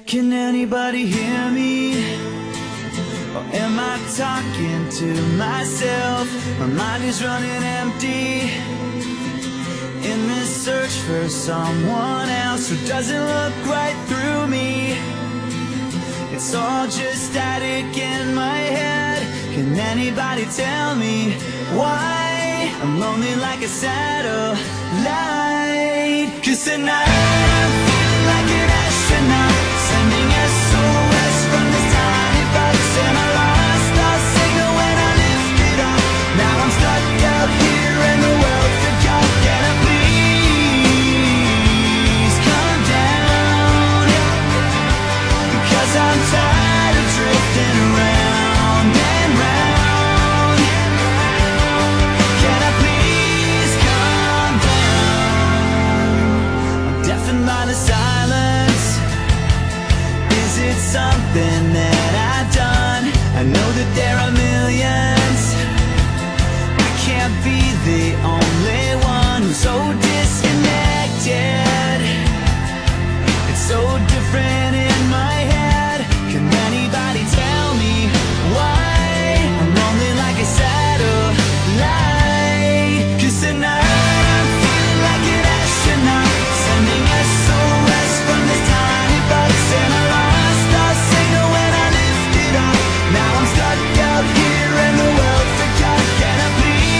Can anybody hear me? Or am I talking to myself? My mind is running empty in this search for someone else who doesn't look right through me. It's all just static in my head. Can anybody tell me why I'm lonely like a satellite? 'Cause tonight I'm feeling like an astronaut, sending SOS from this tiny box. And I lost all signal when I lifted up. Now I'm stuck out here and the world forgot. Can I please come down? 'Cause I'm tired of drifting round and round. Can I please come down? I'm deafened by the silence. Is it something that I've done? I know that there are millions. I can't be the only one who's so disconnected. It's so different in my head. Can anybody tell me why I'm lonely like a satellite? 'Cause tonight I'm feeling like an astronaut, sending SOS from this tiny box. And I lost all signal when I lifted up. Now I'm stuck out here and the world forgot. Can I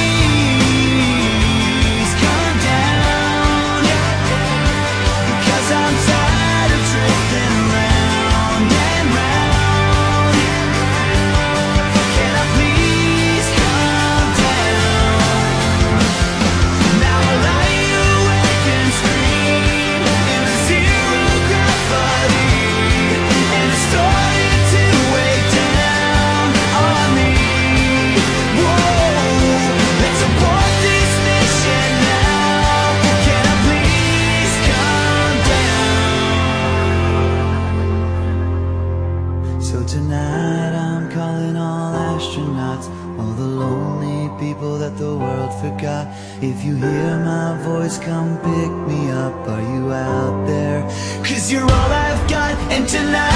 please come down? Because I'm tired of drifting round and round. Can I please come down? Now I lie awake and scream in the zero gravity, and it's starting to weigh down on me. Whoa, let's abort this mission now. Can I please come down? So tonight I'm calling all astronauts, all the lonely people that the world forgot. If you hear my voice, come pick me up. Are you out there? 'Cause you're all I've got, and tonight